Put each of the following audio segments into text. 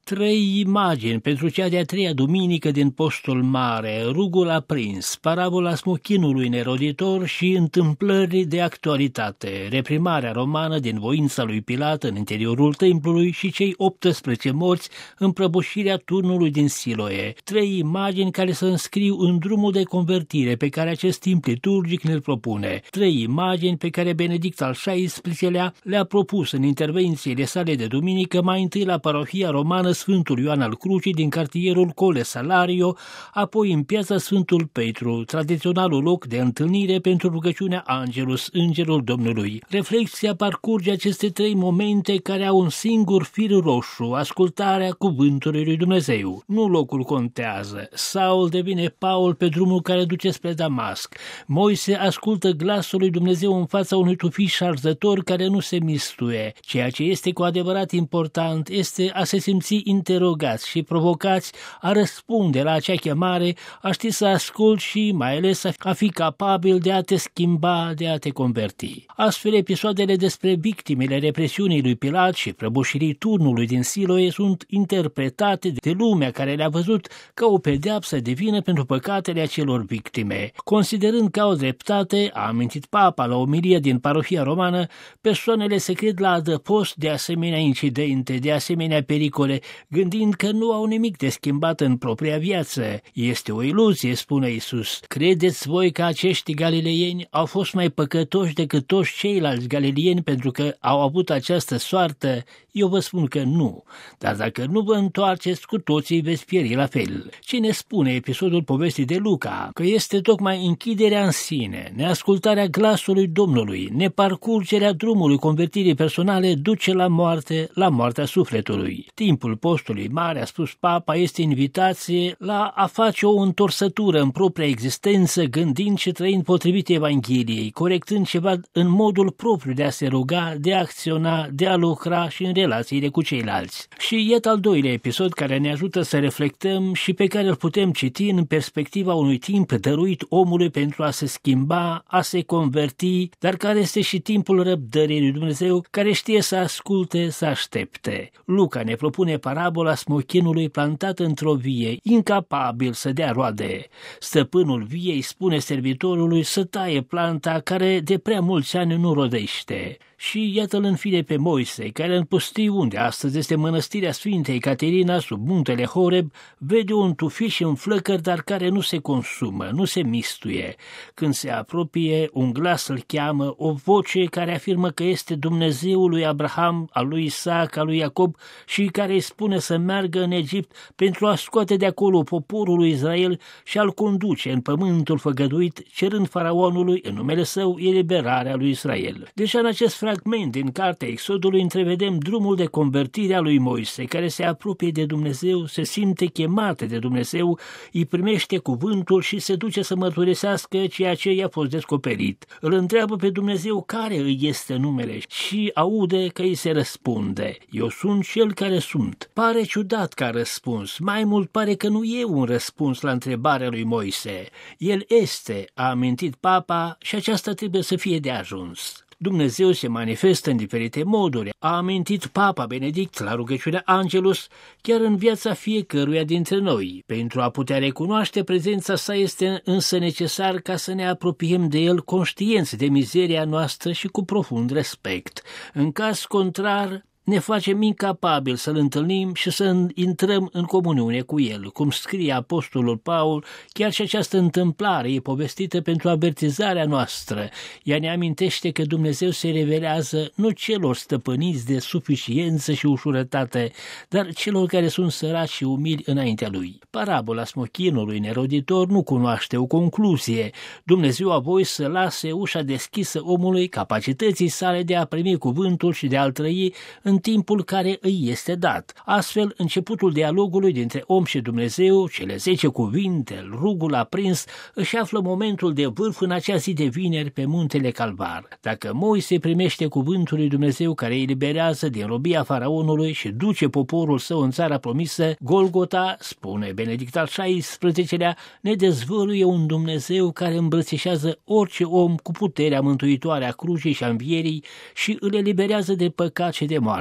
Trei imagini pentru cea de-a treia duminică din Postul Mare, rugul aprins, parabola smochinului neroditor și întâmplări de actualitate, reprimarea romană din voința lui Pilat în interiorul templului și cei 18 morți în prăbușirea turnului din Siloe. Trei imagini care se înscriu în drumul de convertire pe care acest timp liturgic ne-l propune. Trei imagini pe care Benedict al XVI-lea le-a propus în intervențiile sale de duminică, mai întâi la parohia romană Sfântul Ioan al Crucii din cartierul Colle Salario, apoi în piața Sfântul Petru, tradiționalul loc de întâlnire pentru rugăciunea Angelus, Îngerul Domnului. Reflexia parcurge aceste trei momente care au un singur fir roșu, ascultarea cuvântului lui Dumnezeu. Nu locul contează. Saul devine Paul pe drumul care duce spre Damasc. Moise ascultă glasul lui Dumnezeu în fața unui tufiș arzător care nu se mistuie. Ceea ce este cu adevărat important este a se simți interogați și provocați a răspunde la acea chemare, a ști să asculți și mai ales a fi capabil de a te schimba, de a te converti. Astfel, episoadele despre victimele represiunii lui Pilat și prăbușirii turnului din Siloe sunt interpretate de lumea care le-a văzut ca o pedeapsă divină pentru păcatele acelor victime. Considerând că au dreptate, a amintit Papa la omilia din parohia romană, persoanele se cred la adăpost de asemenea incidente, de asemenea pericole, gândind că nu au nimic de schimbat în propria viață. Este o iluzie, spune Iisus. Credeți voi că acești galileieni au fost mai păcătoși decât toți ceilalți galilieni pentru că au avut această soartă? Eu vă spun că nu. Dar dacă nu vă întoarceți, cu toții veți pieri la fel. Ce ne spune episodul povestii de Luca? Că este tocmai închiderea în sine, neascultarea glasului Domnului, neparcurgerea drumului convertirii personale duce la moarte, la moartea sufletului. Timpul postului mare, a spus Papa, este invitație la a face o întorsătură în propria existență, gândind și trăind potrivit Evangheliei, corectând ceva în modul propriu de a se ruga, de a acționa, de a lucra și în relațiile cu ceilalți. Și iată al doilea episod care ne ajută să reflectăm și pe care îl putem citi în perspectiva unui timp dăruit omului pentru a se schimba, a se converti, dar care este și timpul răbdării lui Dumnezeu, care știe să asculte, să aștepte. Luca ne propune parabola smochinului plantat într-o vie, incapabil să dea roade. Stăpânul viei spune servitorului să taie planta care de prea mulți ani nu rodește. Și iată-l în fire pe Moise, care în pustiu, unde astăzi este mănăstirea Sfintei Caterina, sub muntele Horeb, vede un tufiș în flăcări, dar care nu se consumă, nu se mistuie. Când se apropie, un glas îl cheamă, o voce care afirmă că este Dumnezeul lui Abraham, al lui Isaac, al lui Iacob și care îi spune să meargă în Egipt pentru a scoate de acolo poporul lui Israel și a-l conduce în pământul făgăduit, cerând faraonului în numele său eliberarea lui Israel. Deja în acest fragment din cartea Exodului întrevedem drumul de convertire a lui Moise, care se apropie de Dumnezeu, se simte chemat de Dumnezeu, îi primește cuvântul și se duce să mărturisească ceea ce i-a fost descoperit. Îl întreabă pe Dumnezeu care îi este numele și aude că îi se răspunde: eu sunt cel care sunt. Pare ciudat ca răspuns, mai mult pare că nu e un răspuns la întrebarea lui Moise. El este, a amintit Papa, și aceasta trebuie să fie de ajuns. Dumnezeu se manifestă în diferite moduri, a amintit Papa Benedict la rugăciunea Angelus, chiar în viața fiecăruia dintre noi. Pentru a putea recunoaște prezența sa este însă necesar ca să ne apropiem de el conștienți de mizeria noastră și cu profund respect. În caz contrar, ne facem incapabili să-L întâlnim și să intrăm în comuniune cu El. Cum scrie apostolul Paul, chiar și această întâmplare e povestită pentru avertizarea noastră. Ea ne amintește că Dumnezeu se revelează nu celor stăpâniți de suficiență și ușurătate, dar celor care sunt săraci și umili înaintea Lui. Parabola smochinului neroditor nu cunoaște o concluzie. Dumnezeu a voit să lase ușa deschisă omului, capacității sale de a primi cuvântul și de a-l trăi în timpul care îi este dat. Astfel, începutul dialogului dintre om și Dumnezeu, cele 10 cuvinte, rugul aprins, își află momentul de vârf în acea zi de vineri pe muntele Calvar. Dacă Moise primește cuvântul lui Dumnezeu care îi eliberează din robia faraonului și duce poporul său în țara promisă, Golgota, spune Benedict al XVI-lea, ne dezvăluie un Dumnezeu care îmbrățișează orice om cu puterea mântuitoare a crucii și a învierii și îl eliberează de păcat și de moarte.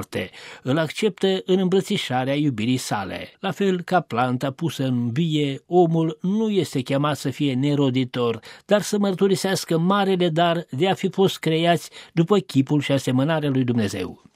moarte, îl acceptă în îmbrățișarea iubirii sale. La fel ca planta pusă în vie, omul nu este chemat să fie neroditor, dar să mărturisească marele dar de a fi fost creați după chipul și asemănarea lui Dumnezeu.